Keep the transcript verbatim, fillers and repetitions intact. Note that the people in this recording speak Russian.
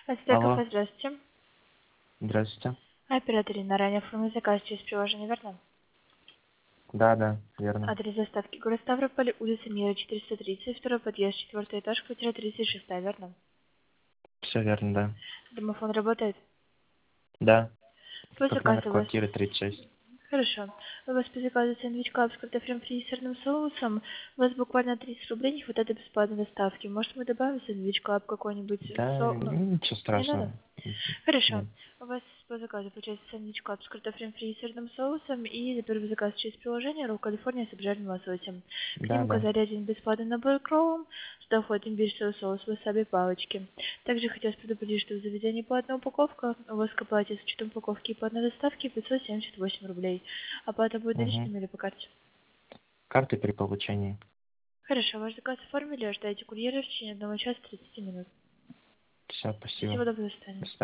Астека, Алло, здравствуйте. здравствуйте. Оператор на ранее оформил заказ через приложение, верно? Да, да, верно. Адрес доставки город Ставрополь, улица Мира, четыреста тридцать, второй подъезд, четвертый этаж, квартира тридцать шесть, верно? Все верно, да. Домофон работает? Да, По как заказу номер у вас... квартиры тридцать шесть. Хорошо. У вас по заказу сэндвич клаб с картофелем фри и сырным соусом. У вас буквально тридцать рублей не хватает до бесплатной доставки. Может, мы добавим сэндвич клаб какой-нибудь Да, со... Ну, ничего не надо? страшного. Хорошо. Нет. У вас по заказу получается сэндвич клаб с картофелем фри и сырным соусом и за первый заказ через приложение Ролл Калифорния с обжаренным лососем. К Да, ним да. указали один бесплатный набор кроум, сюда входит имбирь, соус, соус, васаби, палочки. Также хотелось предупредить, что в заведении платная упаковка, у вас к оплате с учетом упаковки и платной доставки пятьсот семьдесят восемь рублей. Оплата будет Угу. наличными или по карте? Карты при получении. Хорошо, ваш заказ оформили, ожидайте курьера в течение одного часа тридцати минут. Все, спасибо. Всего доброго, до свидания. До свидания.